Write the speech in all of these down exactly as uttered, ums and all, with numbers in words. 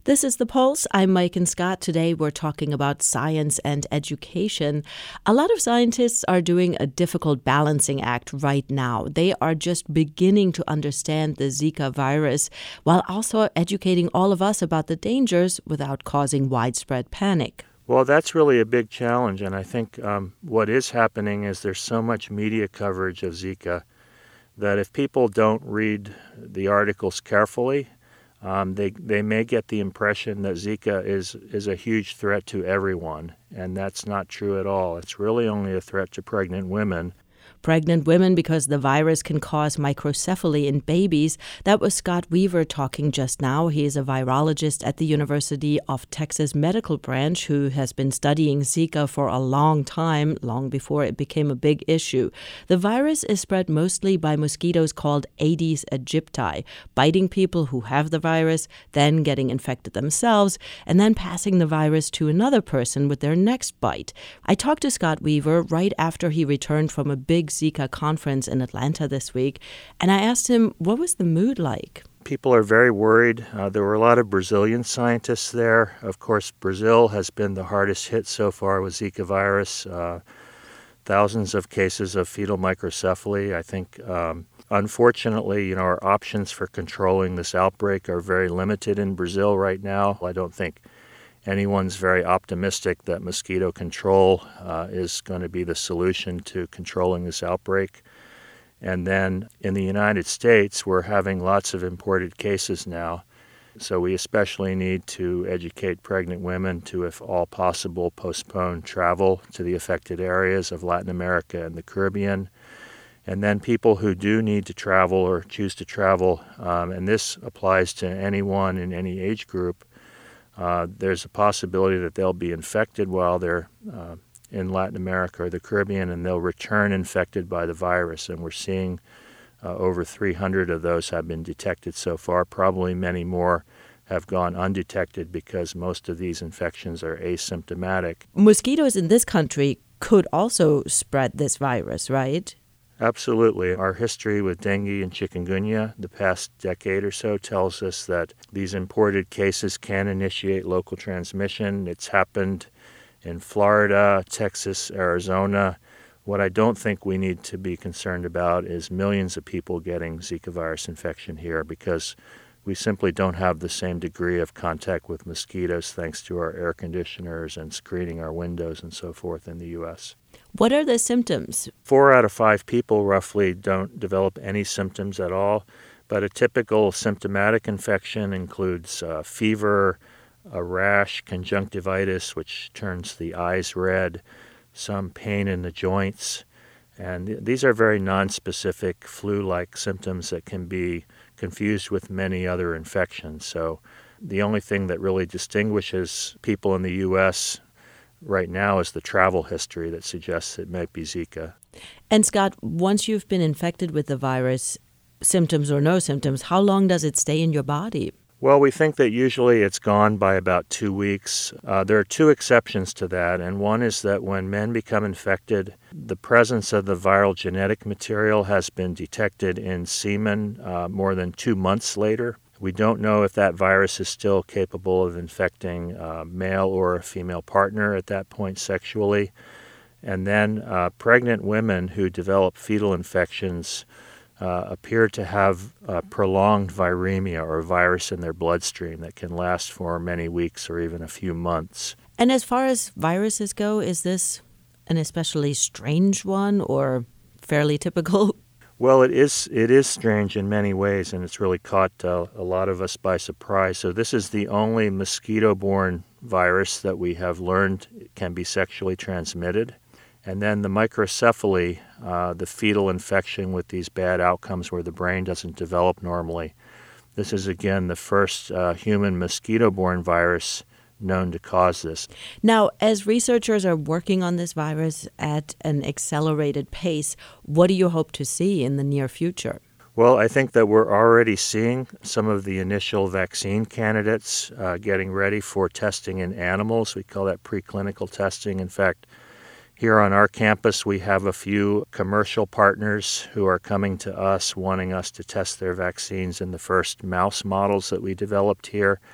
This is The Pulse. I'm Mike and Scott. Today we're talking about science and education. A lot of scientists are doing a difficult balancing act right now. They are just beginning to understand the Zika virus while also educating all of us about the dangers without causing widespread panic. Well, that's really a big challenge, and I think um, what is happening is there's so much media coverage of Zika that if people don't read the articles carefully, Um, they they may get the impression that Zika is, is a huge threat to everyone, and that's not true at all. It's really only a threat to pregnant women. Pregnant women because the virus can cause microcephaly in babies. That was Scott Weaver talking just now. He is a virologist at the University of Texas Medical Branch who has been studying Zika for a long time, long before it became a big issue. The virus is spread mostly by mosquitoes called Aedes aegypti, biting people who have the virus, then getting infected themselves, and then passing the virus to another person with their next bite. I talked to Scott Weaver right after he returned from a big Zika conference in Atlanta this week, and I asked him, what was the mood like? People are very worried. Uh, there were a lot of Brazilian scientists there. Of course, Brazil has been the hardest hit so far with Zika virus. Uh, thousands of cases of fetal microcephaly. I think, um, unfortunately, you know, our options for controlling this outbreak are very limited in Brazil right now. I don't think anyone's very optimistic that mosquito control uh, is going to be the solution to controlling this outbreak. And then in the United States, we're having lots of imported cases now. So we especially need to educate pregnant women to, if all possible, postpone travel to the affected areas of Latin America and the Caribbean. And then people who do need to travel or choose to travel, um, and this applies to anyone in any age group, Uh, there's a possibility that they'll be infected while they're uh, in Latin America or the Caribbean, and they'll return infected by the virus. And we're seeing uh, over three hundred of those have been detected so far. Probably many more have gone undetected because most of these infections are asymptomatic. Mosquitoes in this country could also spread this virus, right? Absolutely. Our history with dengue and chikungunya the past decade or so tells us that these imported cases can initiate local transmission. It's happened in Florida, Texas, Arizona. What I don't think we need to be concerned about is millions of people getting Zika virus infection here because we simply don't have the same degree of contact with mosquitoes thanks to our air conditioners and screening our windows and so forth in the U S. What are the symptoms? Four out of five people roughly don't develop any symptoms at all, but a typical symptomatic infection includes uh, fever, a rash, conjunctivitis, which turns the eyes red, some pain in the joints, and th- these are very nonspecific flu-like symptoms that can be confused with many other infections. So the only thing that really distinguishes people in the U S right now is the travel history that suggests it might be Zika. And Scott, once you've been infected with the virus, symptoms or no symptoms, how long does it stay in your body? Well, we think that usually it's gone by about two weeks. Uh, there are two exceptions to that, and one is that when men become infected, the presence of the viral genetic material has been detected in semen uh, more than two months later. We don't know if that virus is still capable of infecting a male or a female partner at that point sexually. And then uh, pregnant women who develop fetal infections uh, appear to have uh, prolonged viremia or virus in their bloodstream that can last for many weeks or even a few months. And as far as viruses go, is this an especially strange one or fairly typical? Well, it is it is strange in many ways, and it's really caught uh, a lot of us by surprise. So this is the only mosquito-borne virus that we have learned can be sexually transmitted. And then the microcephaly, uh, the fetal infection with these bad outcomes where the brain doesn't develop normally. This is, again, the first uh, human mosquito-borne virus known to cause this. Now, as researchers are working on this virus at an accelerated pace, what do you hope to see in the near future? Well, I think that we're already seeing some of the initial vaccine candidates uh, getting ready for testing in animals. We call that preclinical testing. In fact, here on our campus, we have a few commercial partners who are coming to us wanting us to test their vaccines in the first mouse models that we developed here.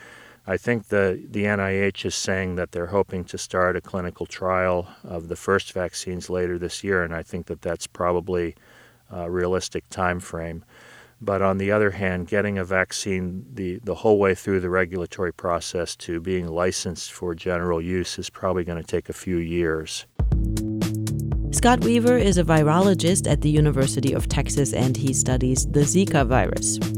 I think the, the N I H is saying that they're hoping to start a clinical trial of the first vaccines later this year, and I think that that's probably a realistic time frame. But on the other hand, getting a vaccine the, the whole way through the regulatory process to being licensed for general use is probably going to take a few years. Scott Weaver is a virologist at the University of Texas, and he studies the Zika virus.